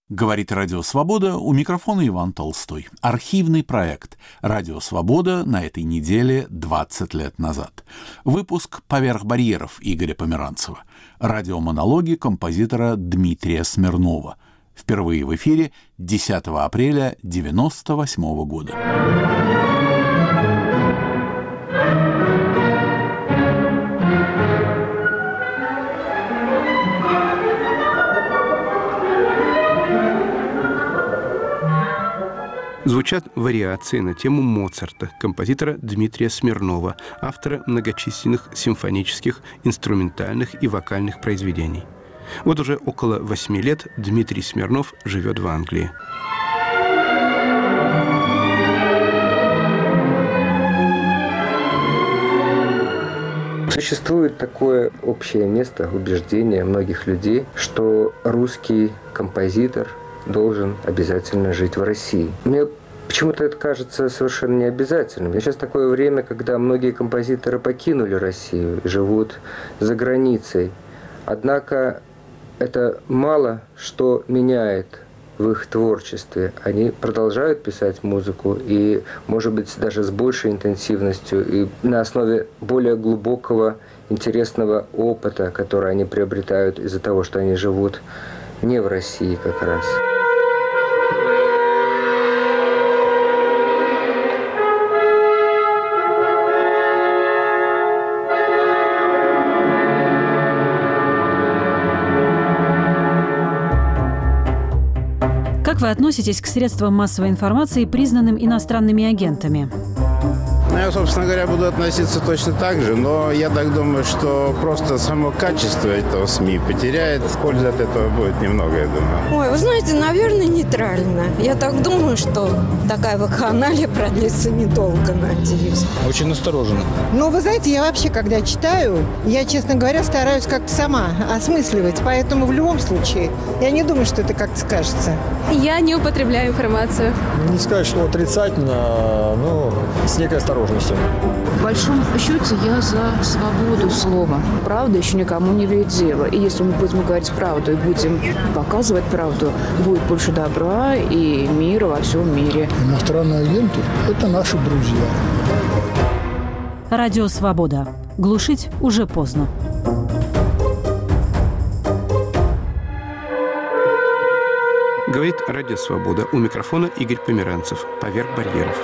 Говорит Радио Свобода, у микрофона Иван Толстой. Архивный проект «Радио Свобода» на этой неделе 20 лет назад. Выпуск «Поверх барьеров» Игоря Померанцева. Радиомонологи композитора Дмитрия Смирнова. Впервые в эфире 10 апреля 1998 года. Звучат вариации на тему Моцарта композитора Дмитрия Смирнова, автора многочисленных симфонических, инструментальных и вокальных произведений. Вот уже около 8 лет Дмитрий Смирнов живет в Англии. Существует такое общее место, убеждение многих людей, что русский композитор должен обязательно жить в России. Мне почему-то это кажется совершенно необязательным. Сейчас такое время, когда многие композиторы покинули Россию и живут за границей. Однако это мало что меняет в их творчестве. Они продолжают писать музыку и, может быть, даже с большей интенсивностью и на основе более глубокого, интересного опыта, который они приобретают из-за того, что они живут не в России как раз. Как вы относитесь к средствам массовой информации, признанным иностранными агентами? Я, собственно говоря, буду относиться точно так же, но я так думаю, что просто само качество этого СМИ потеряет. Пользы от этого будет немного, я думаю. Ой, вы знаете, наверное, нейтрально. Я так думаю, что такая вакханалия продлится недолго, надеюсь. Очень настороженно. Ну, вы знаете, я вообще, когда читаю, я, честно говоря, стараюсь как-то сама осмысливать. Поэтому в любом случае, я не думаю, что это как-то скажется. Я не употребляю информацию. Не сказать, что отрицательно, но с некой осторожностью. В большом счете я за свободу слова. Правда еще никому не вредит дело. И если мы будем говорить правду и будем показывать правду, будет больше добра и мира во всем мире. Иностранные агенты – это наши друзья. Радио Свобода. Глушить уже поздно. Говорит Радио Свобода. У микрофона Игорь Померанцев. «Поверх барьеров».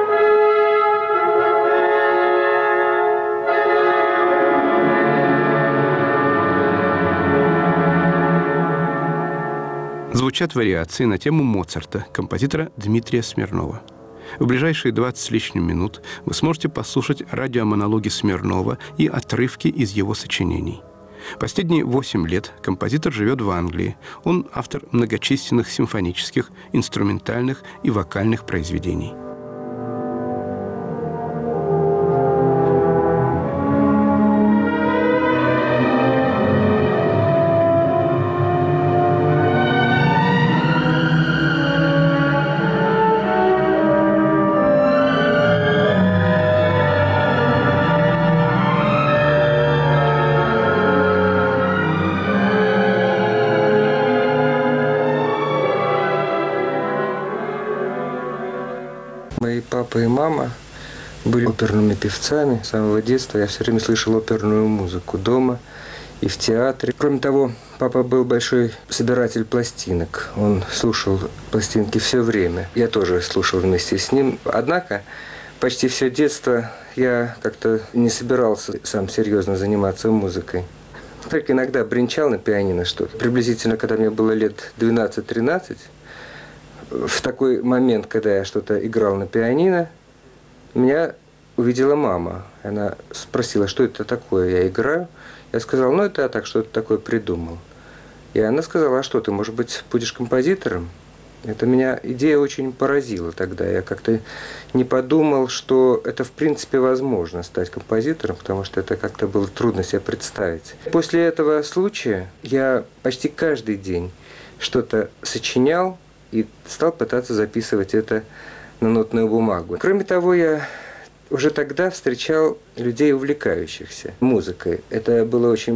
Звучат вариации на тему Моцарта композитора Дмитрия Смирнова. В ближайшие 20 с лишним минут вы сможете послушать радиомонологи Смирнова и отрывки из его сочинений. Последние 8 лет композитор живет в Англии. Он автор многочисленных симфонических, инструментальных и вокальных произведений. Мои папа и мама были оперными певцами. С самого детства я все время слышал оперную музыку дома и в театре. Кроме того, папа был большой собиратель пластинок. Он слушал пластинки все время. Я тоже слушал вместе с ним. Однако почти все детство я как-то не собирался сам серьезно заниматься музыкой. Только иногда бренчал на пианино что-то. Приблизительно, когда мне было лет 12-13, в такой момент, когда я что-то играл на пианино, меня увидела мама. Она спросила, что это такое, я играю. Я сказал, ну это я так что-то такое придумал. И она сказала, а что ты, может быть, будешь композитором? Это меня идея очень поразила тогда. Я как-то не подумал, что это в принципе возможно стать композитором, потому что это как-то было трудно себе представить. После этого случая я почти каждый день что-то сочинял и стал пытаться записывать это на нотную бумагу. Кроме того, я уже тогда встречал людей, увлекающихся музыкой. Это было очень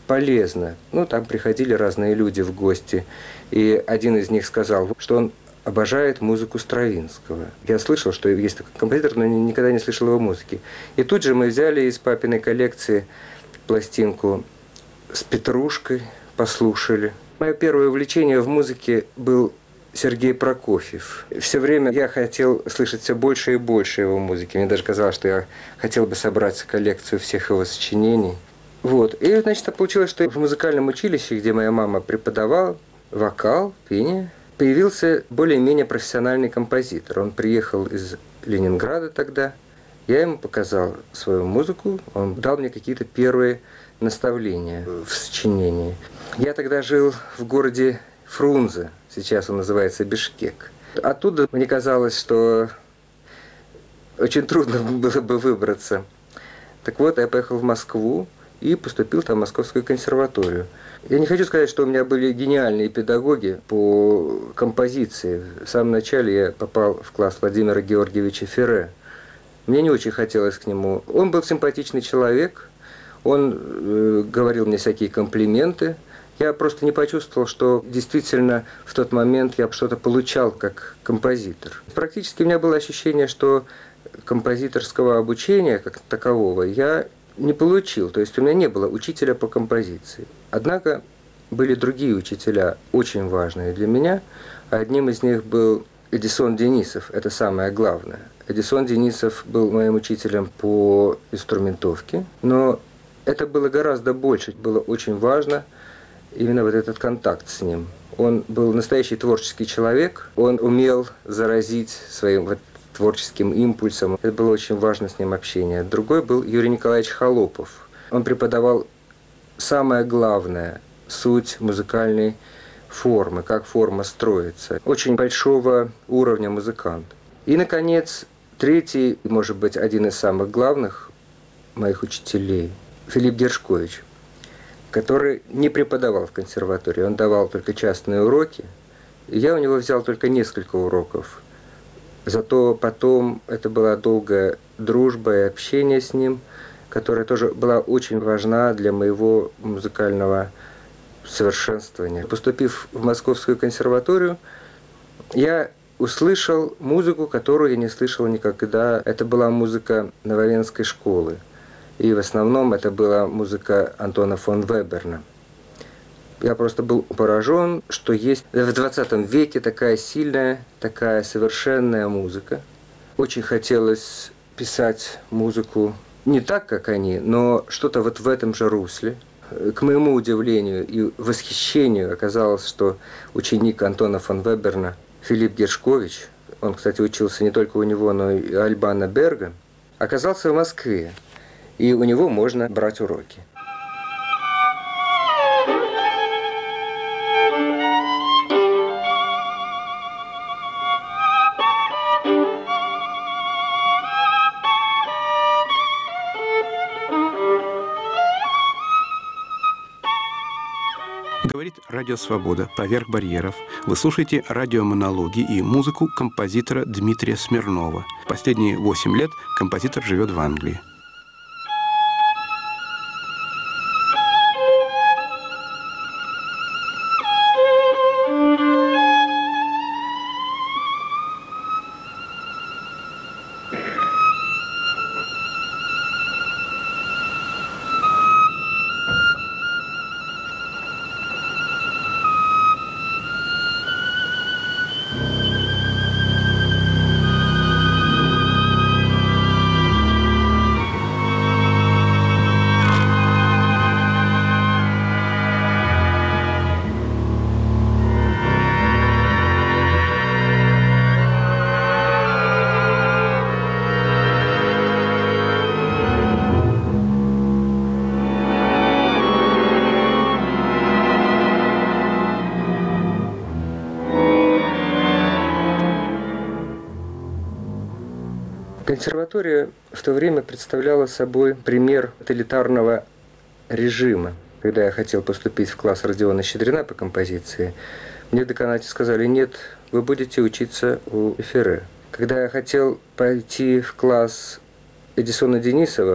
полезно. Там приходили разные люди в гости, и один из них сказал, что он обожает музыку Стравинского. Я слышал, что есть такой композитор, но никогда не слышал его музыки. И тут же мы взяли из папиной коллекции пластинку с Петрушкой, послушали. Мое первое увлечение в музыке был Сергей Прокофьев. Все время я хотел слышать все больше и больше его музыки. Мне даже казалось, что я хотел бы собрать коллекцию всех его сочинений. И, получилось, что в музыкальном училище, где моя мама преподавала вокал, пение, появился более-менее профессиональный композитор. Он приехал из Ленинграда тогда. Я ему показал свою музыку, он дал мне какие-то первые наставления в сочинении. Я тогда жил в городе Фрунзе, сейчас он называется Бишкек. Оттуда мне казалось, что очень трудно было бы выбраться. Так вот, я поехал в Москву и поступил там в Московскую консерваторию. Я не хочу сказать, что у меня были гениальные педагоги по композиции. В самом начале я попал в класс Владимира Георгиевича Ферре. Мне не очень хотелось к нему. Он был симпатичный человек, он говорил мне всякие комплименты. Я просто не почувствовал, что действительно в тот момент я что-то получал как композитор. Практически у меня было ощущение, что композиторского обучения как такового я не получил. То есть у меня не было учителя по композиции. Однако были другие учителя, очень важные для меня. Одним из них был Эдисон Денисов, это самое главное. Эдисон Денисов был моим учителем по инструментовке, но это было гораздо больше, было очень важно именно этот контакт с ним. Он был настоящий творческий человек, он умел заразить своим творческим импульсом. Это было очень важно с ним общение. Другой был Юрий Николаевич Холопов. Он преподавал самое главное – суть музыкальной формы, как форма строится. Очень большого уровня музыкант. И, наконец, третий, может быть, один из самых главных моих учителей – Филипп Гершкович, который не преподавал в консерватории. Он давал только частные уроки. И я у него взял только несколько уроков. Зато потом это была долгая дружба и общение с ним, которая тоже была очень важна для моего музыкального совершенствования. Поступив в Московскую консерваторию, я услышал музыку, которую я не слышал никогда. Это была музыка Нововенской школы. И в основном это была музыка Антона фон Веберна. Я просто был поражен, что есть в 20 веке такая сильная, такая совершенная музыка. Очень хотелось писать музыку не так, как они, но что-то в этом же русле. К моему удивлению и восхищению оказалось, что ученик Антона фон Веберна Филипп Гершкович, он, кстати, учился не только у него, но и у Альбана Берга, оказался в Москве, и у него можно брать уроки. Говорит Радио Свобода. Поверх барьеров. Вы слушаете радиомонологи и музыку композитора Дмитрия Смирнова. Последние 8 лет композитор живет в Англии. Консерватория в то время представляла собой пример тоталитарного режима. Когда я хотел поступить в класс Родиона Щедрина по композиции, мне в деканате сказали: нет, вы будете учиться у Ферре. Когда я хотел пойти в класс Эдисона Денисова,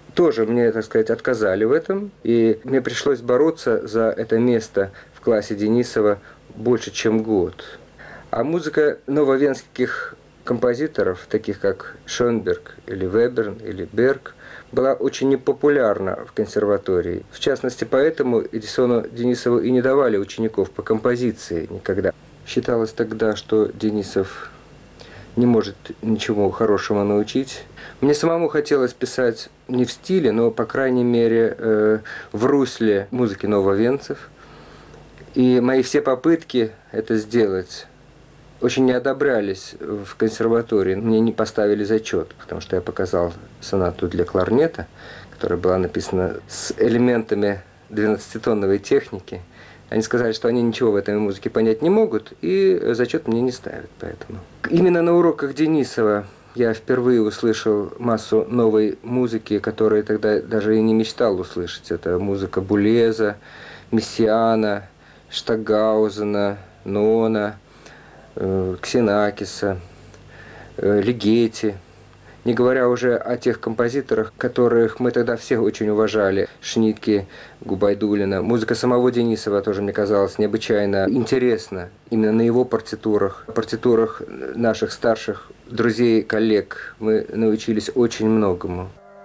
тоже мне, так сказать, отказали в этом, и мне пришлось бороться за это место в классе Денисова больше, чем год. А музыка нововенских композиторов, таких как Шонберг или Веберн или Берг, была очень непопулярна в консерватории. В частности, поэтому Эдисону Денисову и не давали учеников по композиции никогда. Считалось тогда, что Денисов не может ничего хорошего научить. Мне самому хотелось писать не в стиле, но, по крайней мере, в русле музыки нововенцев. И мои все попытки это сделать очень не одобрялись в консерватории. Мне не поставили зачет, потому что я показал сонату для кларнета, которая была написана с элементами 12-тонновой техники. Они сказали, что они ничего в этой музыке понять не могут, и зачет мне не ставят поэтому. Именно на уроках Денисова я впервые услышал массу новой музыки, которую тогда даже и не мечтал услышать. Это музыка Булеза, Мессиана, Штагаузена, Нона, Ксенакиса, Лигетти. Не говоря уже о тех композиторах, которых мы тогда всех очень уважали. Шнитке, Губайдуллина. Музыка самого Денисова тоже мне казалась необычайно интересна. Именно на его партитурах наших старших друзей, коллег мы научились очень многому.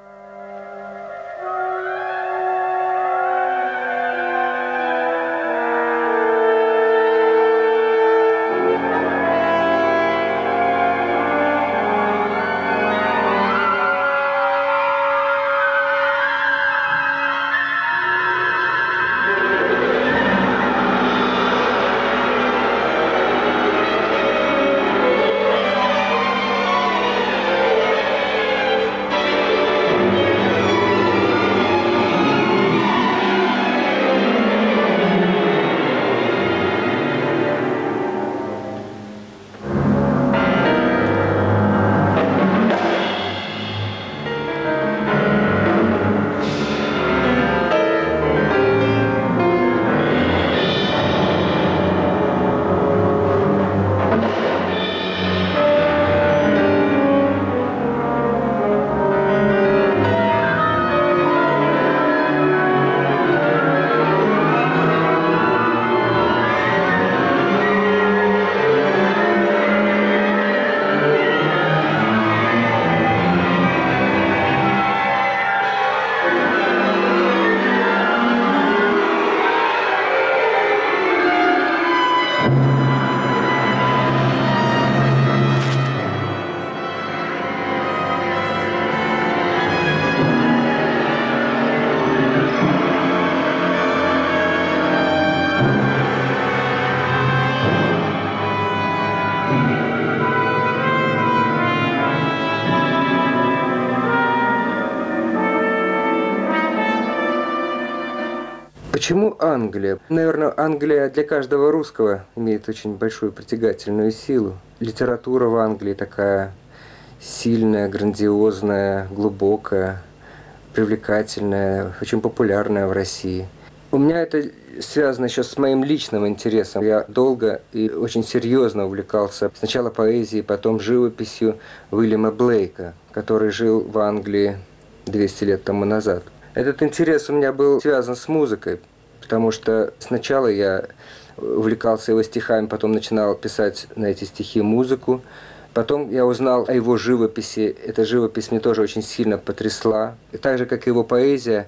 Почему Англия? Наверное, Англия для каждого русского имеет очень большую притягательную силу. Литература в Англии такая сильная, грандиозная, глубокая, привлекательная, очень популярная в России. У меня это связано еще с моим личным интересом. Я долго и очень серьезно увлекался сначала поэзией, потом живописью Уильяма Блейка, который жил в Англии 200 лет тому назад. Этот интерес у меня был связан с музыкой, потому что сначала я увлекался его стихами, потом начинал писать на эти стихи музыку. Потом я узнал о его живописи. Эта живопись мне тоже очень сильно потрясла. И так же, как и его поэзия,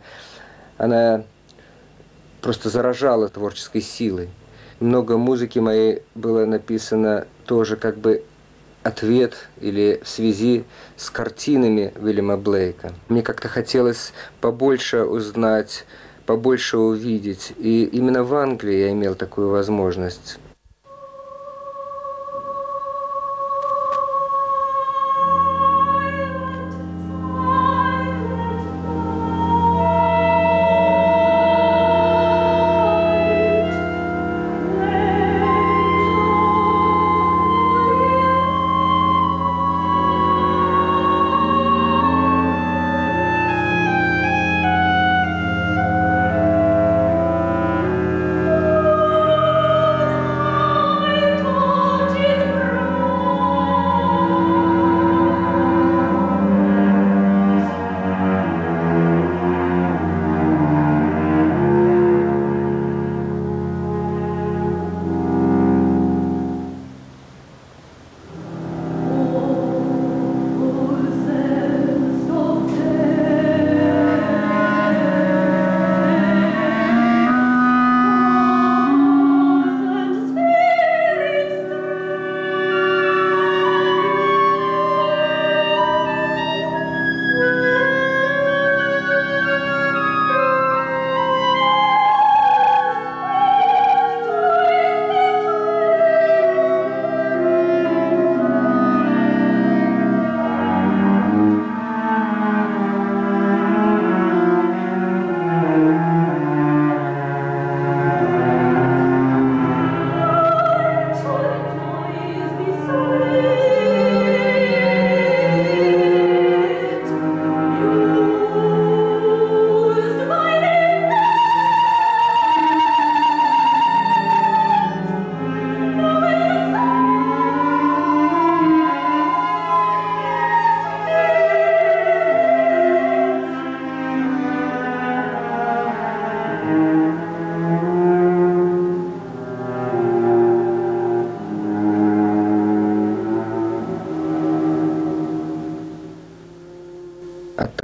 она просто заражала творческой силой. Много музыки моей было написано тоже как бы ответ или в связи с картинами Уильяма Блейка. Мне как-то хотелось побольше узнать, побольше увидеть. И именно в Англии я имел такую возможность.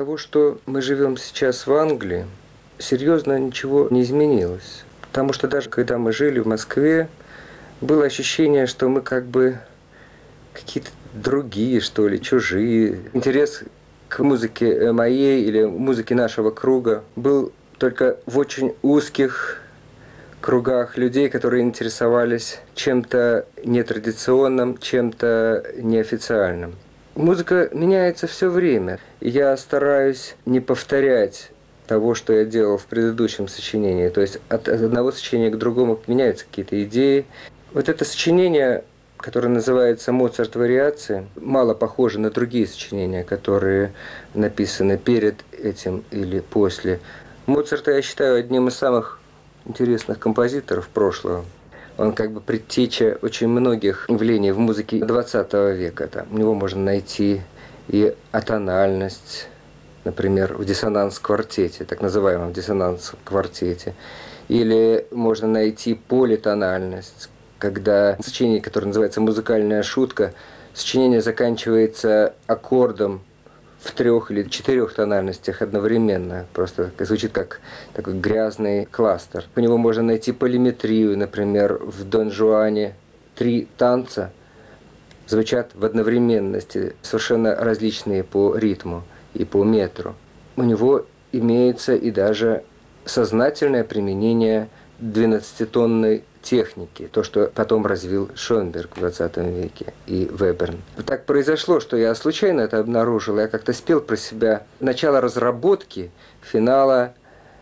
того, что мы живем сейчас в Англии, серьезно ничего не изменилось. Потому что даже когда мы жили в Москве, было ощущение, что мы как бы какие-то другие, что ли, чужие. Интерес к музыке моей или музыке нашего круга был только в очень узких кругах людей, которые интересовались чем-то нетрадиционным, чем-то неофициальным. Музыка меняется все время. Я стараюсь не повторять того, что я делал в предыдущем сочинении. То есть от одного сочинения к другому меняются какие-то идеи. Вот это сочинение, которое называется «Моцарт. Вариации», мало похоже на другие сочинения, которые написаны перед этим или после. Моцарта я считаю одним из самых интересных композиторов прошлого. Он как бы предтеча очень многих явлений в музыке XX века. Там у него можно найти и атональность, например, в диссонанс-квартете, так называемом диссонанс-квартете. Или можно найти политональность, когда сочинение, которое называется «Музыкальная шутка», сочинение заканчивается аккордом в 3 или 4 тональностях одновременно. Просто звучит как такой грязный кластер. У него можно найти полиметрию, например, в «Дон Жуане» 3 танца звучат в одновременности, совершенно различные по ритму и по метру. У него имеется и даже сознательное применение 12-тонной техники, то, что потом развил Шонберг в 20 веке и Веберн. Так произошло, что я случайно это обнаружил. Я как-то спел про себя начало разработки финала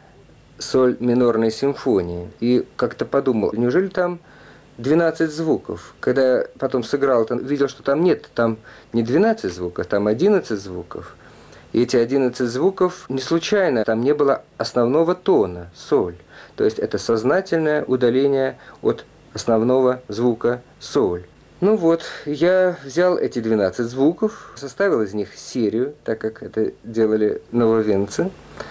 соль минорной симфонии. И как-то подумал, неужели там 12 звуков? Когда я потом сыграл, видел, что там нет, там не 12 звуков, там 11 звуков. И эти 11 звуков не случайно, там не было основного тона, соль. То есть это сознательное удаление от основного звука соль. Ну вот, я взял эти 12 звуков, составил из них серию, так как это делали нововенцы,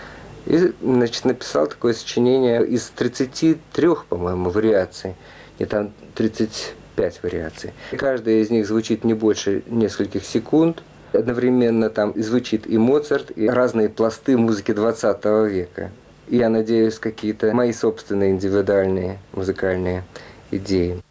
и, значит, написал такое сочинение из 33, по-моему, вариаций, и там 35 вариаций. Каждая из них звучит не больше нескольких секунд. Одновременно там звучит и Моцарт, и разные пласты музыки 20 века. И я надеюсь, какие-то мои собственные индивидуальные музыкальные идеи.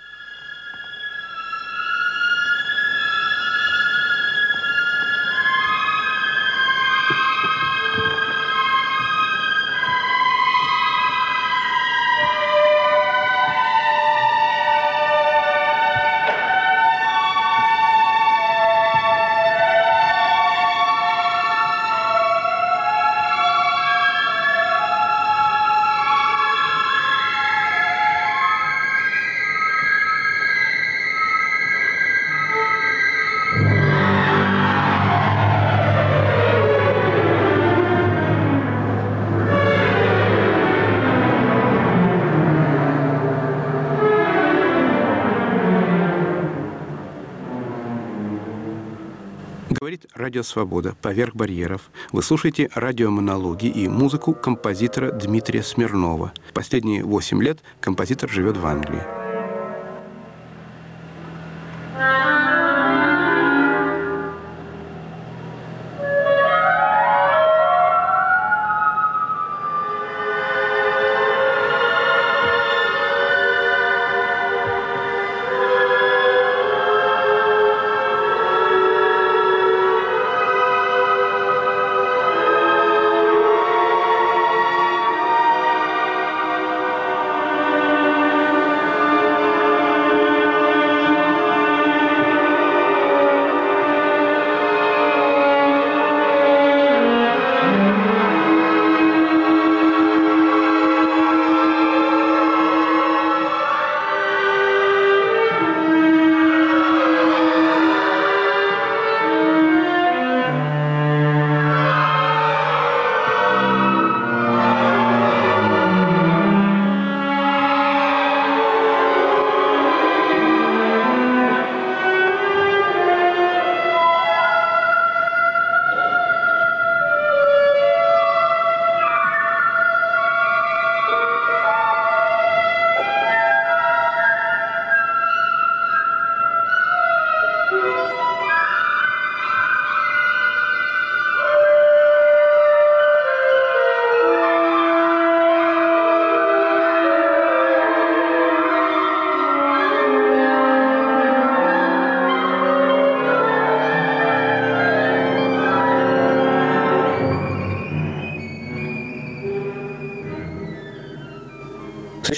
Говорит Радио Свобода, поверх барьеров. Вы слушаете радиомонологи и музыку композитора Дмитрия Смирнова. Последние 8 лет композитор живет в Англии.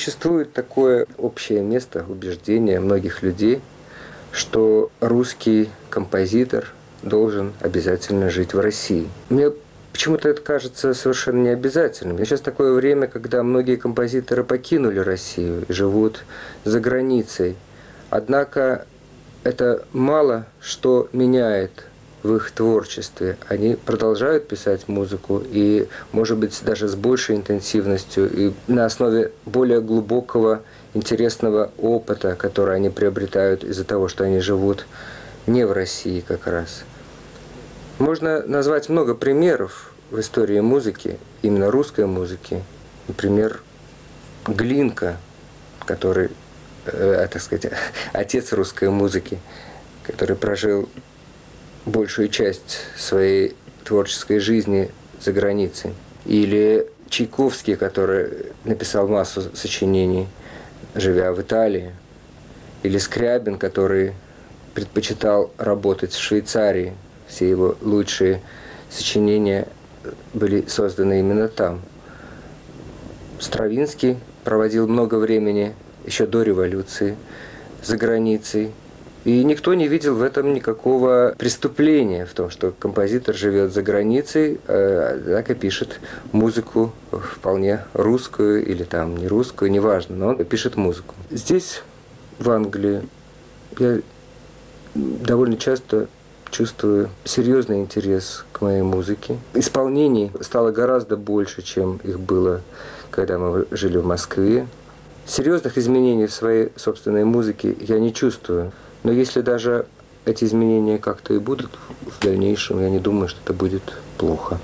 Существует такое общее место, убеждение многих людей, что русский композитор должен обязательно жить в России. Мне почему-то это кажется совершенно необязательным. Сейчас такое время, когда многие композиторы покинули Россию и живут за границей. Однако это мало что меняет в их творчестве. Они продолжают писать музыку, и, может быть, даже с большей интенсивностью, и на основе более глубокого, интересного опыта, который они приобретают из-за того, что они живут не в России как раз. Можно назвать много примеров в истории музыки, именно русской музыки. Например, Глинка, который, так сказать, отец русской музыки, который прожил большую часть своей творческой жизни за границей. Или Чайковский, который написал массу сочинений, живя в Италии. Или Скрябин, который предпочитал работать в Швейцарии. Все его лучшие сочинения были созданы именно там. Стравинский проводил много времени, еще до революции, за границей. И никто не видел в этом никакого преступления, в том, что композитор живет за границей, так и пишет музыку вполне русскую или там не русскую, неважно, но он пишет музыку. Здесь, в Англии, я довольно часто чувствую серьезный интерес к моей музыке. Исполнений стало гораздо больше, чем их было, когда мы жили в Москве. Серьезных изменений в своей собственной музыке я не чувствую. Но если даже эти изменения как-то и будут в дальнейшем, я не думаю, что это будет плохо.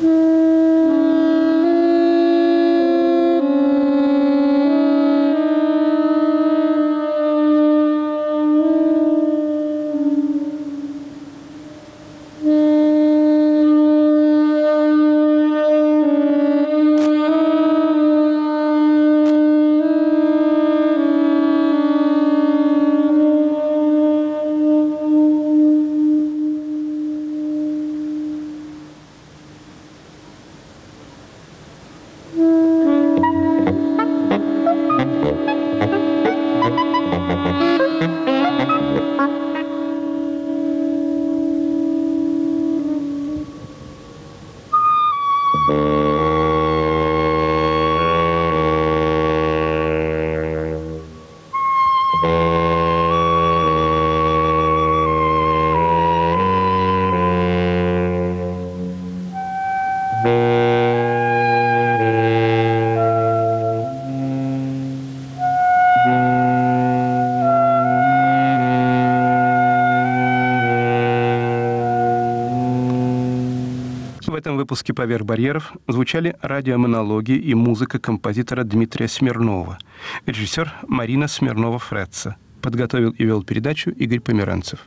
В этом выпуске «Поверх барьеров» звучали радиомонологи и музыка композитора Дмитрия Смирнова, режиссер Марина Смирнова-Фретца. Подготовил и вел передачу Игорь Померанцев.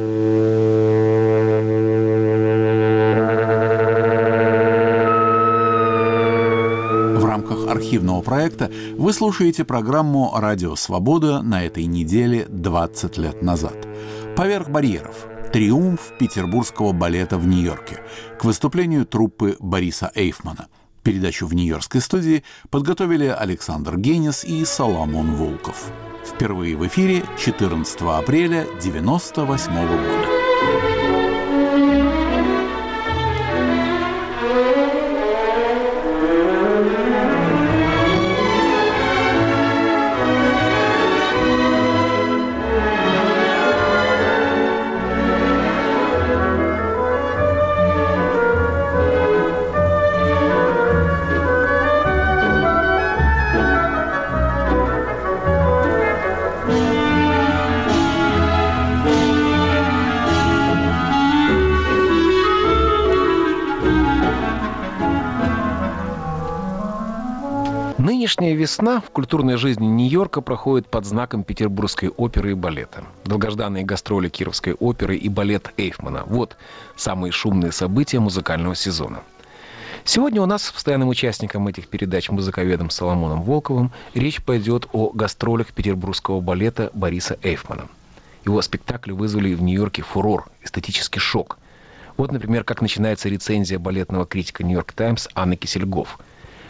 В рамках архивного проекта вы слушаете программу «Радио Свобода» на этой неделе 20 лет назад. «Поверх барьеров. Триумф петербургского балета в Нью-Йорке» к выступлению труппы Бориса Эйфмана. Передачу в нью-йоркской студии подготовили Александр Генис и Соломон Волков. Впервые в эфире 14 апреля 1998 года. Нынешняя весна в культурной жизни Нью-Йорка проходит под знаком Петербургской оперы и балета. Долгожданные гастроли Кировской оперы и балет Эйфмана. Вот самые шумные события музыкального сезона. Сегодня у нас с постоянным участником этих передач, музыковедом Соломоном Волковым, речь пойдет о гастролях петербургского балета Бориса Эйфмана. Его спектакли вызвали в Нью-Йорке фурор, эстетический шок. Вот, например, как начинается рецензия балетного критика «Нью-Йорк Таймс» Анны Кисельгоф.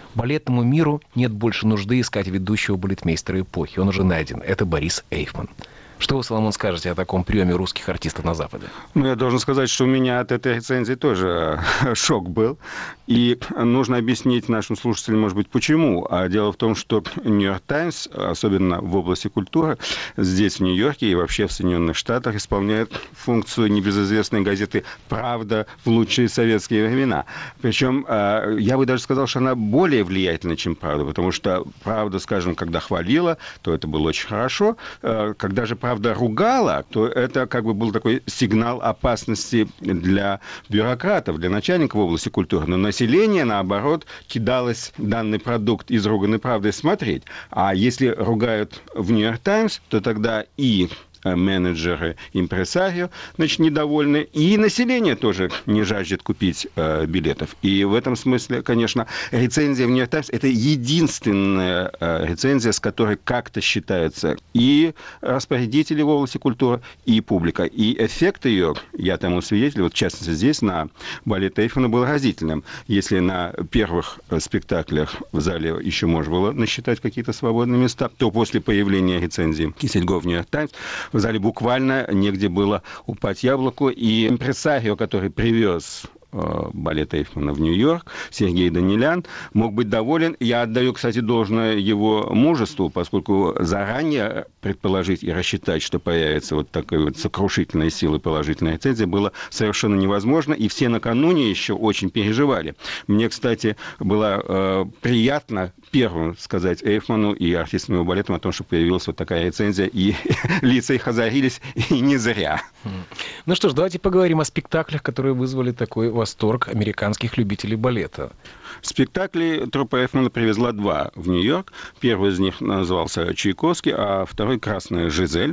Балетному миру нет больше нужды искать ведущего балетмейстера эпохи. Он уже найден. Это Борис Эйфман. Что вы, Соломон, скажете о таком приеме русских артистов на Западе? Ну, я должен сказать, что у меня от этой рецензии тоже шок был. И нужно объяснить нашим слушателям, может быть, почему. А дело в том, что «Нью-Йорк Таймс», особенно в области культуры, здесь, в Нью-Йорке и вообще в Соединенных Штатах, исполняет функцию небезызвестной газеты «Правда» в лучшие советские времена. Причем я бы даже сказал, что она более влиятельна, чем «Правда», потому что «Правда», скажем, когда хвалила, то это было очень хорошо. Когда же «Правда» ругала, то это как бы был такой сигнал опасности для бюрократов, для начальников в области культуры. Но население, наоборот, кидалось данный продукт изруганной «Правдой» смотреть. А если ругают в «Нью-Йорк Таймс», то тогда и менеджеры, импресарио, значит, недовольны, и население тоже не жаждет купить билетов. И в этом смысле, конечно, рецензия в «Нью-Йорк Таймс» — это единственная рецензия, с которой как-то считаются и распорядители в области культуры, и публика. И эффект ее, я тому свидетель, вот в частности здесь, на балет Эйфмана, был разительным. Если на первых спектаклях в зале еще можно было насчитать какие-то свободные места, то после появления рецензии Кисельго в «Нью-Йорк Таймс» в зале буквально негде было упасть яблоку. И импресарио, который привез балет Эйфмана в Нью-Йорк, Сергей Данилян, мог быть доволен. Я отдаю, кстати, должное его мужеству, поскольку заранее предположить и рассчитать, что появится вот такой вот сокрушительной силы положительной рецензии, было совершенно невозможно. И все накануне еще очень переживали. Мне, кстати, было приятно первым сказать Эйфману и артистам его балета о том, что появилась вот такая рецензия, и лица их озарились, и не зря. Ну что ж, давайте поговорим о спектаклях, которые вызвали такой восторг американских любителей балета. Спектакли труппа Эйфмана привезла два в Нью-Йорк. Первый из них назывался «Чайковский», а второй «Красная Жизель».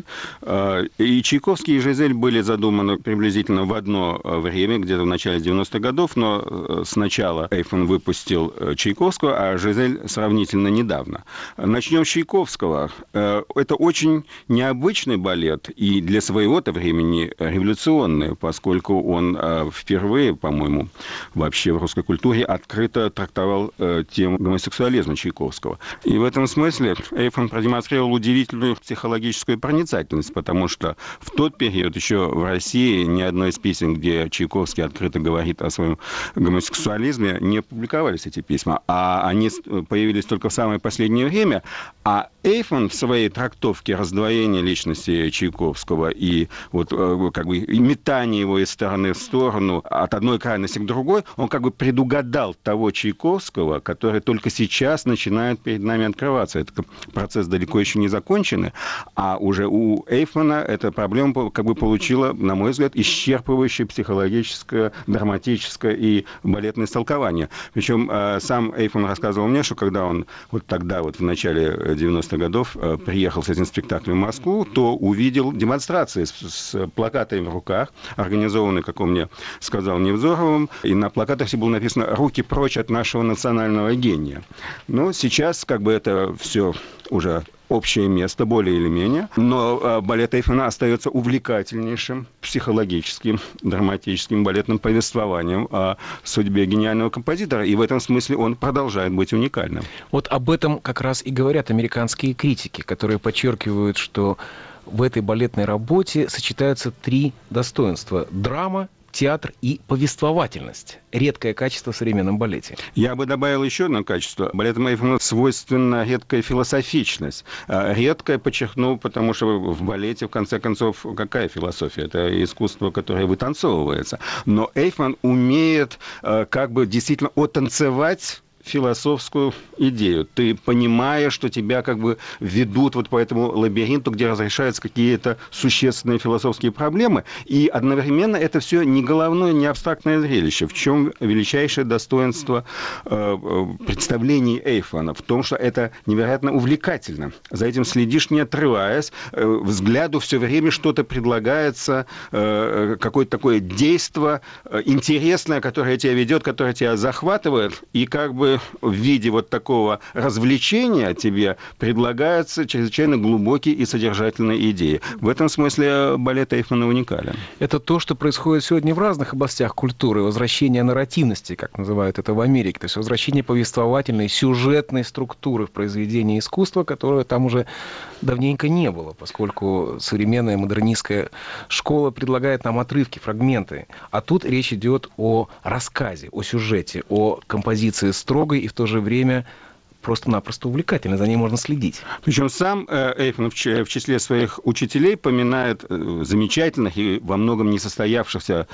И «Чайковский» и «Жизель» были задуманы приблизительно в одно время, где-то в начале 90-х годов, но сначала Эйфман выпустил «Чайковского», а «Жизель» сравнительно недавно. Начнем с «Чайковского». Это очень необычный балет и для своего-то времени революционный, поскольку он впервые, по-моему, вообще в русской культуре открыто трактовал тему гомосексуализма Чайковского. И в этом смысле Эйфман продемонстрировал удивительную психологическую проницательность, потому что в тот период еще в России ни одно из писем, где Чайковский открыто говорит о своем гомосексуализме, не публиковались эти письма, а они появились только в самое последнее время. А Эйфман в своей трактовке раздвоения личности Чайковского и вот как бы метания его из стороны в сторону, от одной крайности к другой, он как бы предугадал того Чайковского, который только сейчас начинает перед нами открываться. Этот процесс далеко еще не закончен, а уже у Эйфмана эта проблема как бы получила, на мой взгляд, исчерпывающее психологическое, драматическое и балетное истолкование. Причем сам Эйфман рассказывал мне, что когда он вот тогда, вот в начале 90-х годов, приехал с этим спектаклем в Москву, то увидел демонстрации с плакатами в руках, организованные, как он мне сказал, Невзоровым, и на плакатах было написано «Руки прочь от нашего национального гения». Но сейчас как бы это все уже общее место, более или менее. Но балет Эйфмана остается увлекательнейшим психологическим, драматическим балетным повествованием о судьбе гениального композитора. И в этом смысле он продолжает быть уникальным. Вот об этом как раз и говорят американские критики, которые подчеркивают, что в этой балетной работе сочетаются три достоинства: драма, театр и повествовательность. Редкое качество в современном балете. Я бы добавил еще одно качество. Балету Эйфмана свойственна редкая философичность. Редкая, подчеркну, потому что в балете, в конце концов, какая философия? Это искусство, которое вытанцовывается. Но Эйфман умеет как бы действительно оттанцевать философскую идею. Ты понимаешь, что тебя как бы ведут вот по этому лабиринту, где разрешаются какие-то существенные философские проблемы, и одновременно это все не головное, не абстрактное зрелище. В чем величайшее достоинство представлений Эйфмана? В том, что это невероятно увлекательно. За этим следишь, не отрываясь, взгляду все время что-то предлагается, какое-то такое действие интересное, которое тебя ведет, которое тебя захватывает, и как бы смысле, в виде вот такого развлечения тебе предлагаются чрезвычайно глубокие и содержательные идеи. В этом смысле балет Эйфмана уникален. Это то, что происходит сегодня в разных областях культуры. Возвращение нарративности, как называют это в Америке. То есть возвращение повествовательной, сюжетной структуры в произведении искусства, которое там уже давненько не было, поскольку современная модернистская школа предлагает нам отрывки, фрагменты. А тут речь идет о рассказе, о сюжете, о композиции строгой и в то же время просто-напросто увлекательно, за ней можно следить. Причем сам Эйфман в числе своих учителей поминает замечательных и во многом не состоявшихся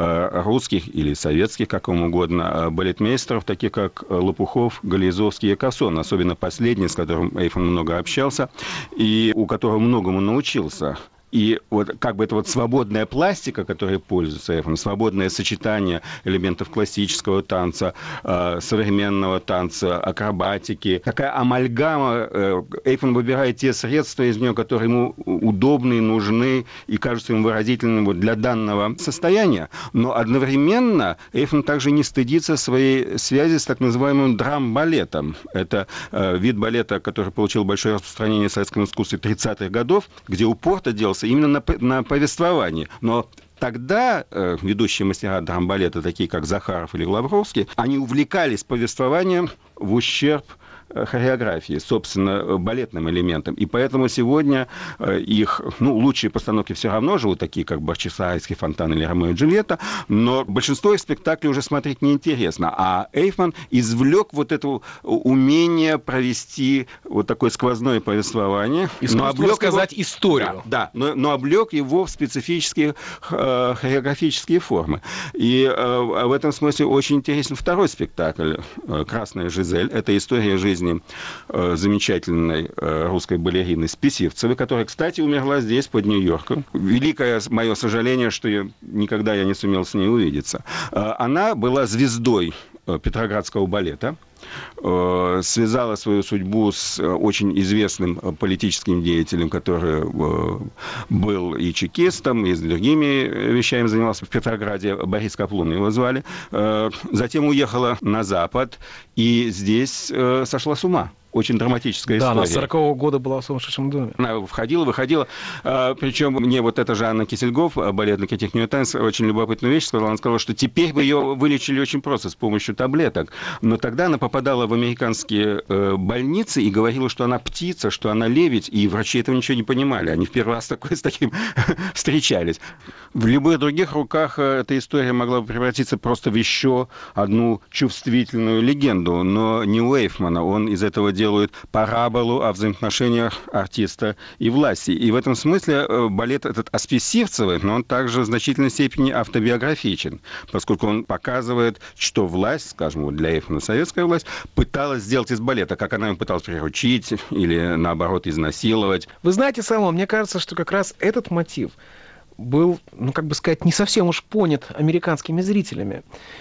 русских или советских, как вам угодно, балетмейстеров, таких как Лопухов, Гализовский и Коссон, особенно последний, с которым Эйфман много общался, и у которого многому научился. И вот как бы это вот свободная пластика, которой пользуется Эйфман, свободное сочетание элементов классического танца, современного танца, акробатики, такая амальгама. Эйфман выбирает те средства из нее, которые ему удобны, нужны и кажутся ему выразительными вот для данного состояния. Но одновременно Эйфман также не стыдится своей связи с так называемым драм-балетом. Это вид балета, который получил большое распространение в советском искусстве 30-х годов, где упор-то делался именно на повествовании. Но тогда ведущие мастера драмбалета, такие как Захаров или Лавровский, они увлекались повествованием в ущерб хореографии, собственно, балетным элементом. И поэтому сегодня их, лучшие постановки все равно живут, такие как «Бахчисарайский фонтан» или «Ромео и Джульетта», но большинство их спектаклей уже смотреть неинтересно. А Эйфман извлек вот это умение провести вот такое сквозное повествование. Искусство рассказать историю. Да, но облег его в специфические хореографические формы. И в этом смысле очень интересен второй спектакль «Красная Жизель». Это история жизни замечательной русской балерины Списивцевой, которая, кстати, умерла здесь, под Нью-Йорком. Великое мое сожаление, что никогда я не сумел с ней увидеться. Она была звездой Петроградского балета, связала свою судьбу с очень известным политическим деятелем, который был и чекистом, и с другими вещами занимался в Петрограде. Борис Каплун его звали. Затем уехала на Запад, и здесь сошла с ума. Очень драматическая история. Да, она с 40-го года была в сумасшедшем доме. Она входила, выходила. Причем мне вот эта же Анна Кисельгоф, балетный критик «Нью-Йорк Таймс», очень любопытную вещь сказала. Она сказала, что теперь бы ее вылечили очень просто, с помощью таблеток. Но тогда она попадала в американские больницы и говорила, что она птица, что она лебедь, и врачи этого ничего не понимали. Они в первый раз с таким встречались. В любых других руках эта история могла бы превратиться просто в еще одну чувствительную легенду. Но не у Эйфмана. Он из этого делает параболу о взаимоотношениях артиста и власти. И в этом смысле балет этот о Списивцевой, но он также в значительной степени автобиографичен, поскольку он показывает, что власть, скажем, вот для Эйфмана советская власть, пыталась сделать из балета, как она им пыталась приручить или, наоборот, изнасиловать. Вы знаете, Соломон, мне кажется, что как раз этот мотив был, не совсем уж понят американскими зрителями.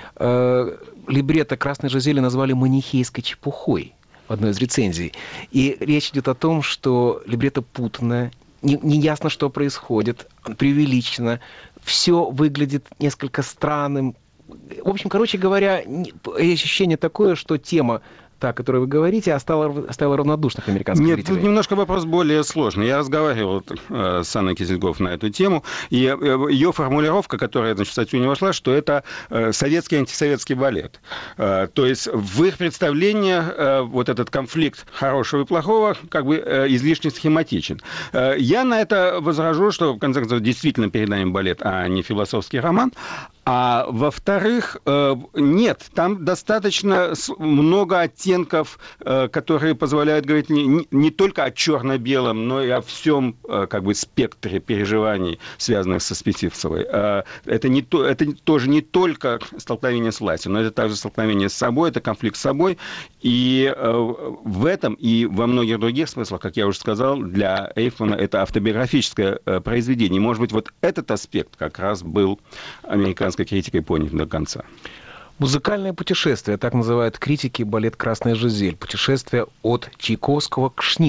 Либретто «Красной Жизели» назвали манихейской чепухой в одной из рецензий. И речь идет о том, что либретто путанное, неясно, что происходит, преувеличено, все выглядит несколько странным. В общем, короче говоря, ощущение такое, что тема, та, о которой вы говорите, оставила равнодушных американских зрителей. Нет, тут немножко вопрос более сложный. Я разговаривал с Анной Кисельгоф на эту тему, и ее формулировка, которая, в статью не вошла, что это советский антисоветский балет. То есть в их представлении вот этот конфликт хорошего и плохого излишне схематичен. Я на это возражу, что, в конце концов, действительно перед нами балет, а не философский роман. А во-вторых, нет, там достаточно много оттенков, которые позволяют говорить не только о черно-белом, но и о всем спектре переживаний, связанных со Списивцевой. Это тоже не только столкновение с властью, но это также столкновение с собой, это конфликт с собой. И в этом и во многих других смыслах, как я уже сказал, для Эйфмана это автобиографическое произведение. Может быть, вот этот аспект как раз был американской критикой понят до конца. Музыкальное путешествие, так называют критики балет «Красная Жизель». Путешествие от Чайковского к Шнитке.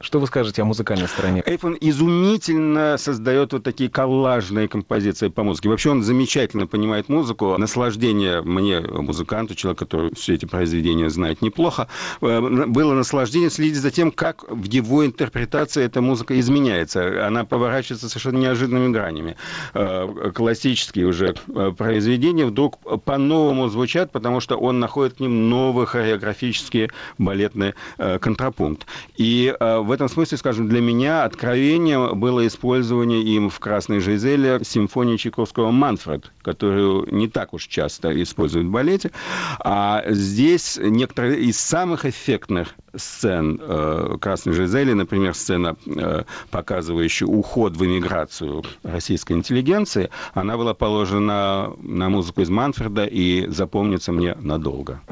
Что вы скажете о музыкальной стороне? Эйфман изумительно создает вот такие коллажные композиции по музыке. Вообще он замечательно понимает музыку. Наслаждение мне, музыканту, человеку, который все эти произведения знает неплохо, было наслаждение следить за тем, как в его интерпретации эта музыка изменяется. Она поворачивается совершенно неожиданными гранями. Классические уже произведения вдруг по-новому звучат, потому что он находит к ним новый хореографический балетный контрапункт. И в этом смысле, скажем, для меня откровением было использование им в «Красной Жизели» симфонии Чайковского «Манфред», которую не так уж часто используют в балете. А здесь некоторые из самых эффектных сцен «Красной Жизели», например, сцена, показывающая уход в эмиграцию российской интеллигенции, она была положена на музыку из «Манфреда» и запомнится мне надолго.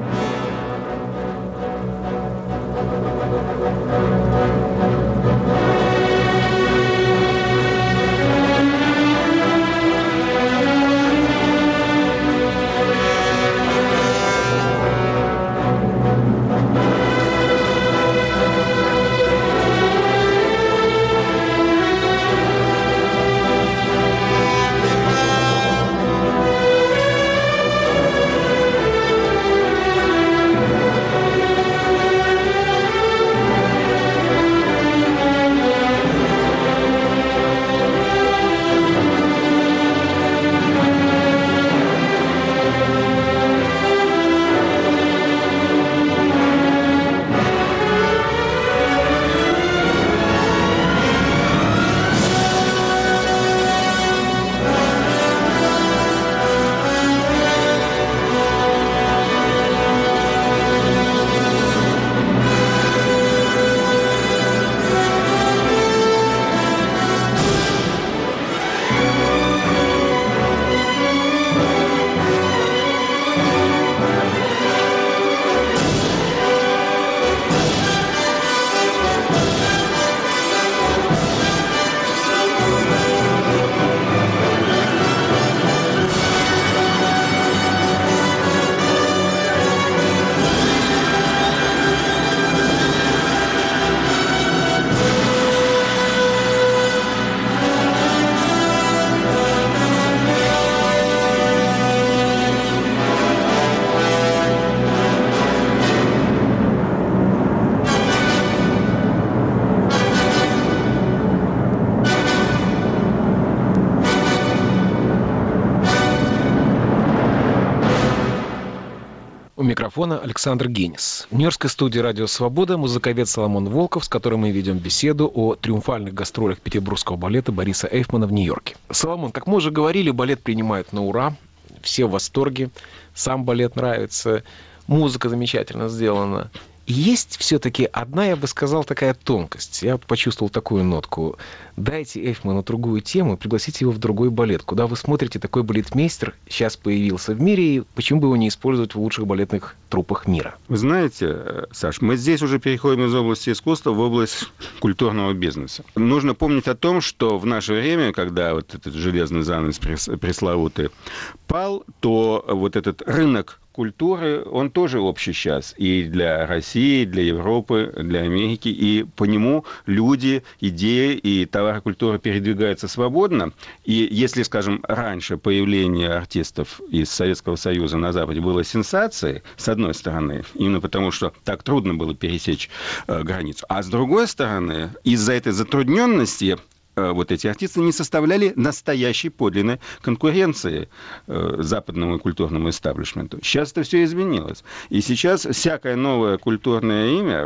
У микрофона Александр Генис. В нью-йоркской студии «Радио Свобода» музыковед Соломон Волков, с которым мы ведем беседу о триумфальных гастролях петербургского балета Бориса Эйфмана в Нью-Йорке. Соломон, как мы уже говорили, балет принимают на ура, все в восторге, сам балет нравится, музыка замечательно сделана. И есть все-таки одна, я бы сказал, такая тонкость. Я почувствовал такую нотку. Дайте Эйфману другую тему, пригласите его в другой балет. Куда вы смотрите, такой балетмейстер сейчас появился в мире, и почему бы его не использовать в лучших балетных труппах мира? Вы знаете, Саш, мы здесь уже переходим из области искусства в область культурного бизнеса. Нужно помнить о том, что в наше время, когда вот этот железный занавес пресловутый пал, то вот этот рынок культуры, он тоже общий сейчас и для России, для Европы, для Америки, и по нему люди, идеи и товары культуры передвигаются свободно. И если, скажем, раньше появление артистов из Советского Союза на Западе было сенсацией, с одной стороны, именно потому что так трудно было пересечь границу, а с другой стороны, из-за этой затрудненности вот эти артисты не составляли настоящей подлинной конкуренции западному культурному эстаблишменту. Сейчас это все изменилось. И сейчас всякое новое культурное имя,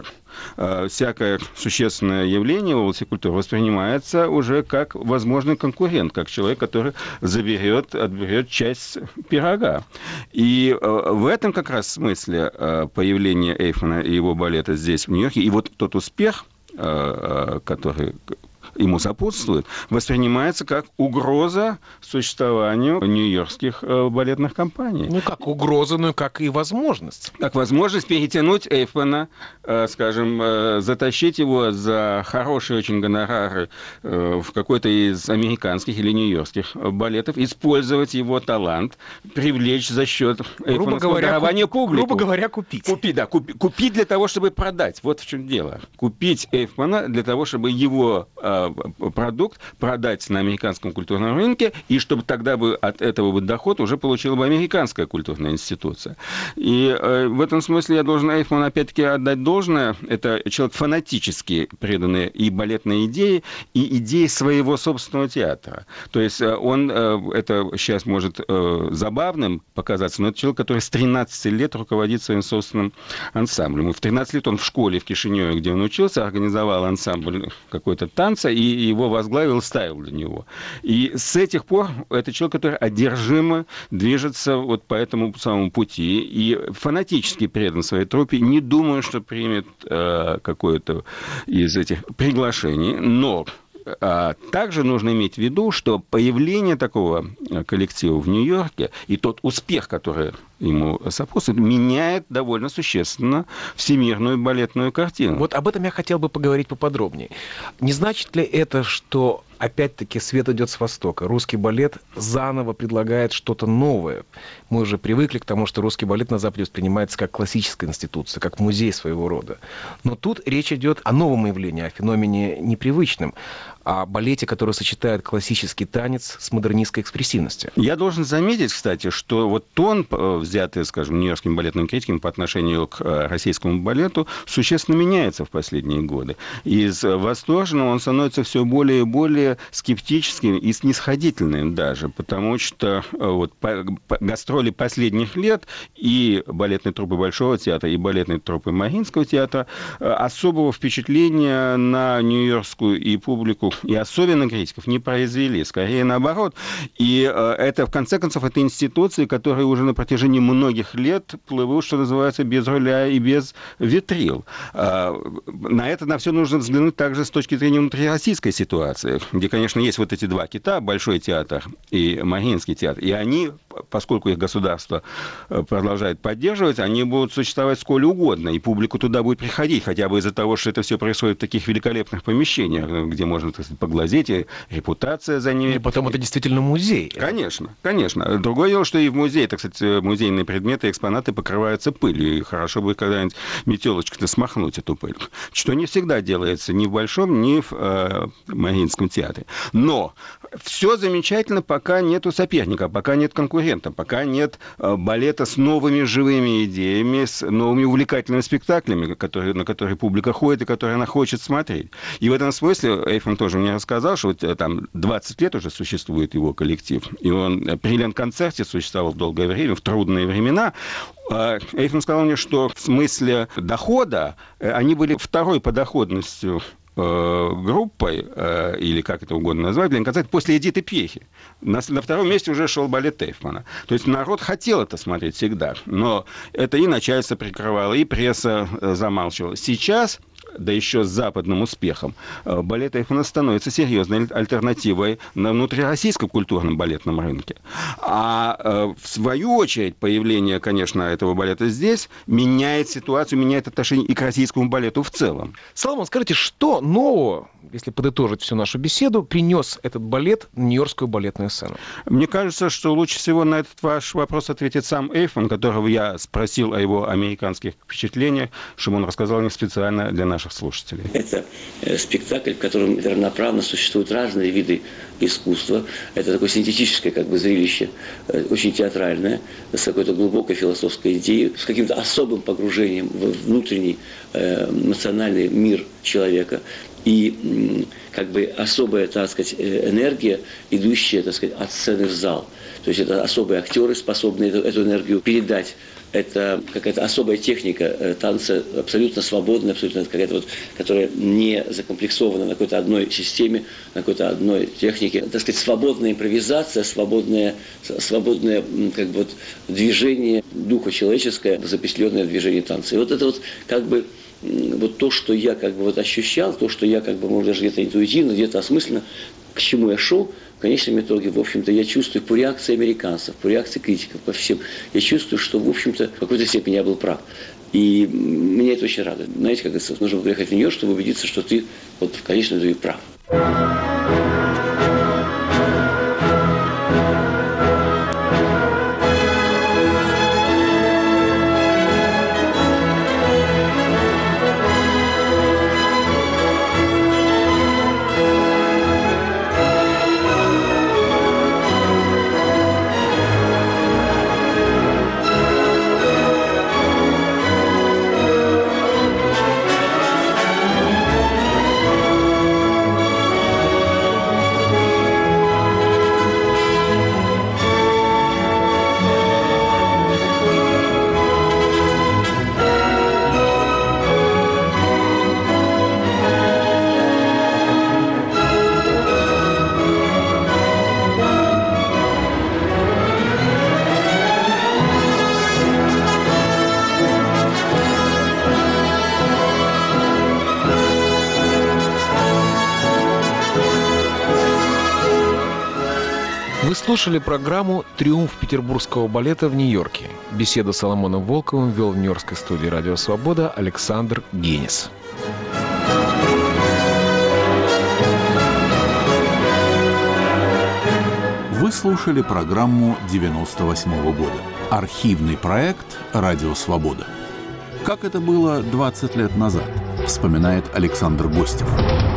всякое существенное явление в области культуры воспринимается уже как возможный конкурент, как человек, который отберет часть пирога. И в этом как раз смысле появление Эйфмана и его балета здесь, в Нью-Йорке, и вот тот успех, который ему сопутствует, воспринимается как угроза существованию нью-йоркских балетных компаний. Ну, как угроза, но как и возможность. Как возможность перетянуть Эйфмана, скажем, затащить его за хорошие очень гонорары в какой-то из американских или нью-йоркских балетов, использовать его талант, привлечь за счет эйфмановского дарования публику. Грубо говоря, купить. Купить для того, чтобы продать. Вот в чем дело. Купить Эйфмана для того, чтобы его продукт продать на американском культурном рынке, и чтобы тогда бы от этого бы доход уже получила бы американская культурная институция. И в этом смысле я должен Эйфману опять-таки отдать должное. Это человек фанатически преданный и балетной идее, и идее своего собственного театра. То есть он, это сейчас может забавным показаться, но это человек, который с 13 лет руководит своим собственным ансамблем. И в 13 лет он в школе в Кишиневе, где он учился, организовал ансамбль какой-то танца, и его возглавил, ставил для него. И с этих пор это человек, который одержимо движется вот по этому самому пути, и фанатически предан своей труппе, не думаю, что примет какое-то из этих приглашений, но также нужно иметь в виду, что появление такого коллектива в Нью-Йорке и тот успех, который ему сопутствует, меняет довольно существенно всемирную балетную картину. Вот об этом я хотел бы поговорить поподробнее. Не значит ли это, что опять-таки свет идет с востока? Русский балет заново предлагает что-то новое. Мы уже привыкли к тому, что русский балет на Западе воспринимается как классическая институция, как музей своего рода. Но тут речь идет о новом явлении, о феномене непривычном, о балете, который сочетает классический танец с модернистской экспрессивностью. Я должен заметить, кстати, что вот тон, взятый, скажем, нью-йоркским балетным критиком по отношению к российскому балету, существенно меняется в последние годы. Из восторженного он становится все более и более скептическим и снисходительным даже, потому что вот гастроли последних лет и балетной труппы Большого театра, и балетной труппы Мариинского театра особого впечатления на нью-йоркскую и публику, и особенно критиков, не произвели, скорее наоборот. И это, в конце концов, это институции, которые уже на протяжении многих лет плывут, что называется, без руля и без витрил. На это на все нужно взглянуть также с точки зрения внутрироссийской ситуации, где, конечно, есть вот эти два кита, Большой театр и Мариинский театр, и они, поскольку их государство продолжает поддерживать, они будут существовать сколь угодно, и публику туда будет приходить, хотя бы из-за того, что это все происходит в таких великолепных помещениях, где можно, так сказать, поглазеть, и репутация за ними. И потом это действительно музей. Конечно, конечно. Другое дело, что и в музее, так сказать, музейные предметы, экспонаты покрываются пылью, и хорошо бы когда-нибудь метелочкой-то смахнуть эту пыль, что не всегда делается ни в Большом, ни в Мариинском театре. Но все замечательно, пока нету соперника, пока нет конкурента, пока нет балета с новыми живыми идеями, с новыми увлекательными спектаклями, на которые публика ходит и которые она хочет смотреть. И в этом смысле Эйфман тоже мне рассказал, что вот, там 20 лет уже существует его коллектив, и он при Ленконцерте существовал долгое время, в трудные времена. Эйфман сказал мне, что в смысле дохода они были второй по доходности группой, или как это угодно назвать, Ленконцерт, после Эдиты Пьехи. На втором месте уже шел балет Эйфмана. То есть народ хотел это смотреть всегда, но это и начальство прикрывало, и пресса замалчивала. Сейчас, да еще с западным успехом, балет Эйфмана становится серьезной альтернативой на внутрироссийском культурном балетном рынке. А в свою очередь появление, конечно, этого балета здесь меняет ситуацию, меняет отношение и к российскому балету в целом. Соломон, скажите, что нового, если подытожить всю нашу беседу, принес этот балет на нью-йоркскую балетную сцену? Мне кажется, что лучше всего на этот ваш вопрос ответит сам Эйфман, которого я спросил о его американских впечатлениях, чтобы он рассказал мне специально для наших слушателей. Это спектакль, в котором равноправно существуют разные виды искусства. Это такое синтетическое как бы зрелище, очень театральное, с какой-то глубокой философской идеей, с каким-то особым погружением в внутренний эмоциональный мир человека. И как бы особая, так сказать, энергия, идущая, так сказать, от сцены в зал. То есть это особые актеры, способные эту энергию передать. Это какая-то особая техника танца, абсолютно свободная, абсолютно какая-то вот, которая не закомплексована на какой-то одной системе, на какой-то одной технике. Так сказать, свободная импровизация, свободное как бы, вот, движение духа человеческое, запечатленное движение танца. И вот это вот как бы вот то, что я как бы вот ощущал, то, что я как бы, может, даже где-то интуитивно, где-то осмысленно, к чему я шел, в конечном итоге, в общем-то, я чувствую по реакции американцев, по реакции критиков, по всем, я чувствую, что, в общем-то, в какой-то степени я был прав. И меня это очень радует. Знаете, как говорится, нужно приехать в Нью-Йорк, чтобы убедиться, что ты вот в конечном итоге прав. Слушали программу «Триумф петербургского балета в Нью-Йорке». Беседу с Соломоном Волковым вел в нью-йоркской студии «Радио Свобода» Александр Генис. Вы слушали программу 98-го года. Архивный проект «Радио Свобода». Как это было 20 лет назад, вспоминает Александр Гостев.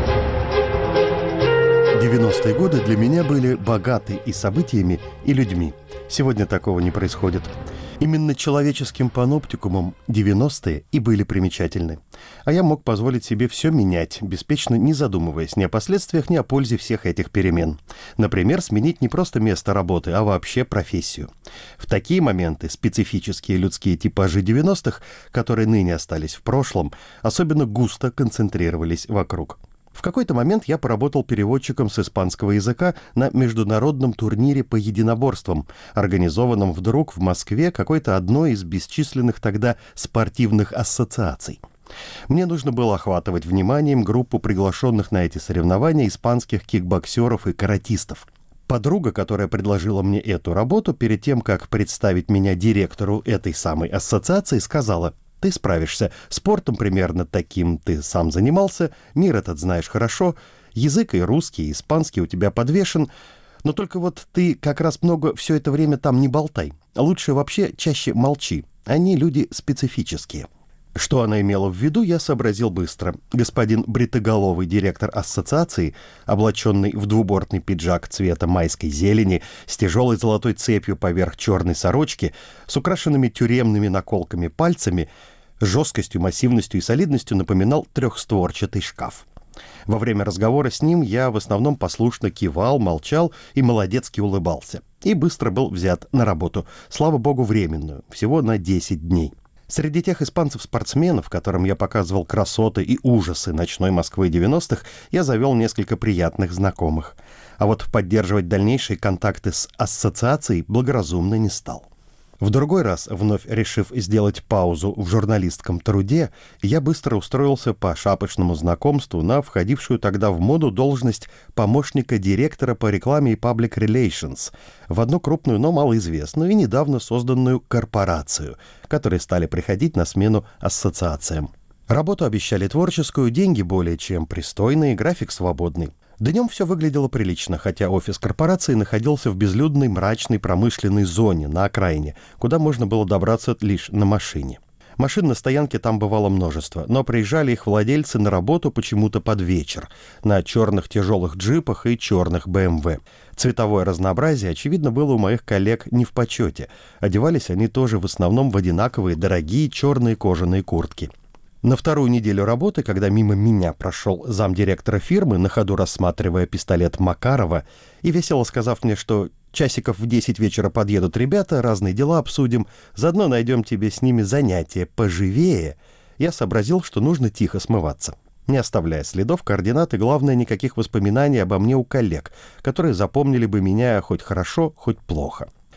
90-е годы для меня были богаты и событиями, и людьми. Сегодня такого не происходит. Именно человеческим паноптикумом 90-е и были примечательны. А я мог позволить себе все менять, беспечно не задумываясь ни о последствиях, ни о пользе всех этих перемен. Например, сменить не просто место работы, а вообще профессию. В такие моменты специфические людские типажи 90-х, которые ныне остались в прошлом, особенно густо концентрировались вокруг. В какой-то момент я поработал переводчиком с испанского языка на международном турнире по единоборствам, организованном вдруг в Москве какой-то одной из бесчисленных тогда спортивных ассоциаций. Мне нужно было охватывать вниманием группу приглашенных на эти соревнования испанских кикбоксеров и каратистов. Подруга, которая предложила мне эту работу, перед тем, как представить меня директору этой самой ассоциации, сказала: «Ты справишься. Спортом примерно таким ты сам занимался, мир этот знаешь хорошо, язык и русский, и испанский у тебя подвешен, но только вот ты как раз много все это время там не болтай. Лучше вообще чаще молчи. Они люди специфические». Что она имела в виду, я сообразил быстро. Господин бритоголовый директор ассоциации, облаченный в двубортный пиджак цвета майской зелени, с тяжелой золотой цепью поверх черной сорочки, с украшенными тюремными наколками пальцами, жесткостью, массивностью и солидностью напоминал трехстворчатый шкаф. Во время разговора с ним я в основном послушно кивал, молчал и молодецки улыбался. И быстро был взят на работу, слава богу, временную, всего на 10 дней. Среди тех испанцев-спортсменов, которым я показывал красоты и ужасы ночной Москвы 90-х, я завел несколько приятных знакомых. А вот поддерживать дальнейшие контакты с ассоциацией благоразумно не стал. В другой раз, вновь решив сделать паузу в журналистском труде, я быстро устроился по шапочному знакомству на входившую тогда в моду должность помощника директора по рекламе и Public Relations в одну крупную, но малоизвестную и недавно созданную корпорацию, которые стали приходить на смену ассоциациям. Работу обещали творческую, деньги более чем пристойные, график свободный. Днем все выглядело прилично, хотя офис корпорации находился в безлюдной мрачной промышленной зоне на окраине, куда можно было добраться лишь на машине. Машин на стоянке там бывало множество, но приезжали их владельцы на работу почему-то под вечер, на черных тяжелых джипах и черных БМВ. Цветовое разнообразие, очевидно, было у моих коллег не в почете. Одевались они тоже в основном в одинаковые дорогие черные кожаные куртки. На вторую неделю работы, когда мимо меня прошел замдиректора фирмы, на ходу рассматривая пистолет Макарова, и весело сказав мне, что часиков в 10 вечера подъедут ребята, разные дела обсудим, заодно найдем тебе с ними занятие поживее, я сообразил, что нужно тихо смываться, не оставляя следов, координат и, главное, никаких воспоминаний обо мне у коллег, которые запомнили бы меня хоть хорошо, хоть плохо.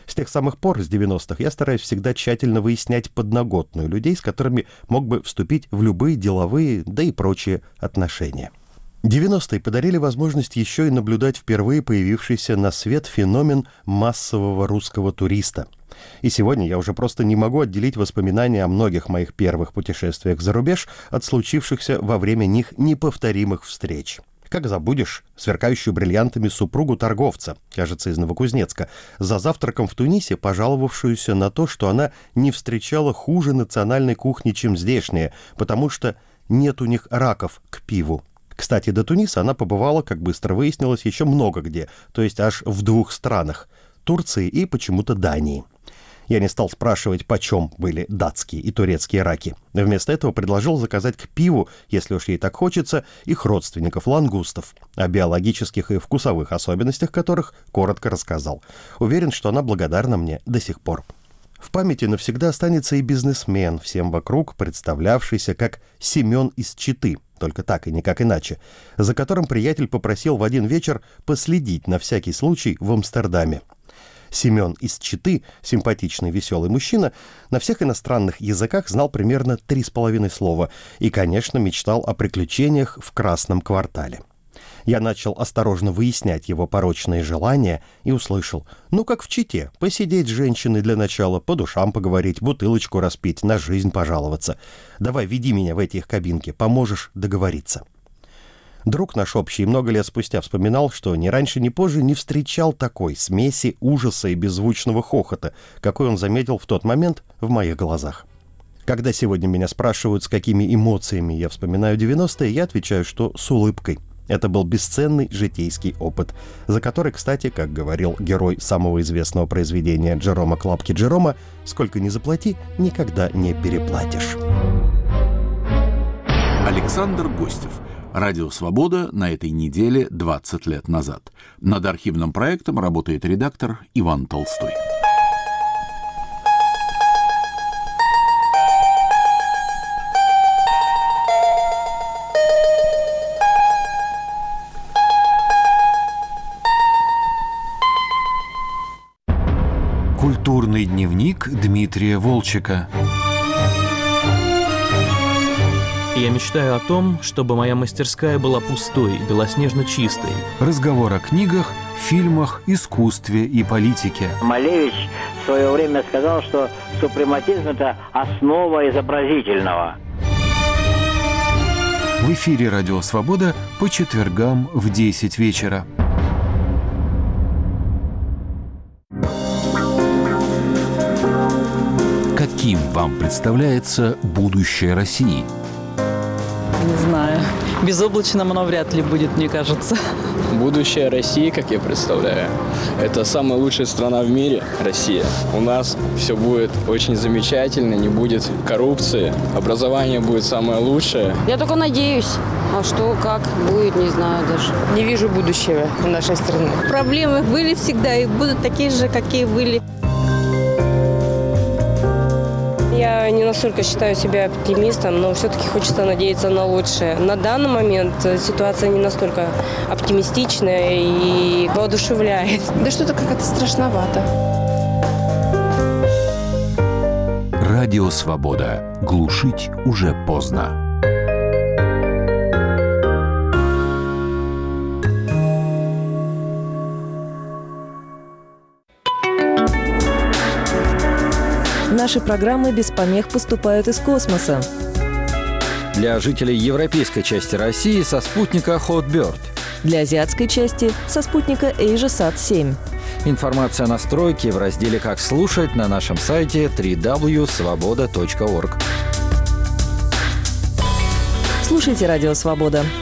С тех самых пор, с 90-х, я стараюсь всегда тщательно выяснять подноготную людей, с которыми мог бы вступить в любые деловые, да и прочие отношения. 90-е подарили возможность еще и наблюдать впервые появившийся на свет феномен массового русского туриста. И сегодня я уже просто не могу отделить воспоминания о многих моих первых путешествиях за рубеж от случившихся во время них неповторимых встреч. Как забудешь сверкающую бриллиантами супругу торговца, кажется, из Новокузнецка, за завтраком в Тунисе пожаловавшуюся на то, что она не встречала хуже национальной кухни, чем здешняя, потому что нет у них раков к пиву. Кстати, до Туниса она побывала, как быстро выяснилось, еще много где, то есть аж в 2 странах – Турции и почему-то Дании. Я не стал спрашивать, почем были датские и турецкие раки. Вместо этого предложил заказать к пиву, если уж ей так хочется, их родственников лангустов, о биологических и вкусовых особенностях которых коротко рассказал. Уверен, что она благодарна мне до сих пор. В памяти навсегда останется и бизнесмен, всем вокруг представлявшийся как Семен из Читы, только так и никак иначе, за которым приятель попросил в один вечер последить на всякий случай в Амстердаме. Семен из Читы, симпатичный, веселый мужчина, на всех иностранных языках знал примерно 3,5 слова и, конечно, мечтал о приключениях в Красном квартале. Я начал осторожно выяснять его порочные желания и услышал: ну, как в Чите, посидеть с женщиной для начала, по душам поговорить, бутылочку распить, на жизнь пожаловаться. Давай, веди меня в эти их кабинки, поможешь договориться. Друг наш общий много лет спустя вспоминал, что ни раньше, ни позже не встречал такой смеси ужаса и беззвучного хохота, какой он заметил в тот момент в моих глазах. Когда сегодня меня спрашивают, с какими эмоциями я вспоминаю 90-е, я отвечаю, что с улыбкой. Это был бесценный житейский опыт, за который, кстати, как говорил герой самого известного произведения Джерома Клапки Джерома, сколько ни заплати, никогда не переплатишь. Александр Гостев. Радио «Свобода» на этой неделе 20 лет назад. Над архивным проектом работает редактор Иван Толстой. Культурный дневник Дмитрия Волчека. Я мечтаю о том, чтобы моя мастерская была пустой, белоснежно чистой. Разговор о книгах, фильмах, искусстве и политике. Малевич в свое время сказал, что супрематизм – это основа изобразительного. В эфире «Радио Свобода» по четвергам в 10 вечера. Каким вам представляется будущее России? Не знаю. Безоблачным оно вряд ли будет, мне кажется. Будущее России, как я представляю, это самая лучшая страна в мире, Россия. У нас все будет очень замечательно, не будет коррупции, образование будет самое лучшее. Я только надеюсь. А что, как будет, не знаю даже. Не вижу будущего в нашей стране. Проблемы были всегда и будут такие же, какие были. Я не настолько считаю себя оптимистом, но все-таки хочется надеяться на лучшее. На данный момент ситуация не настолько оптимистичная и воодушевляет. Да что-то как-то страшновато. Радио «Свобода». Глушить уже поздно. Наши программы без помех поступают из космоса. Для жителей европейской части России со спутника Hotbird. Для азиатской части со спутника AsiaSat-7. Информация о настройке в разделе «Как слушать» на нашем сайте www.svoboda.org. Слушайте «Радио Свобода».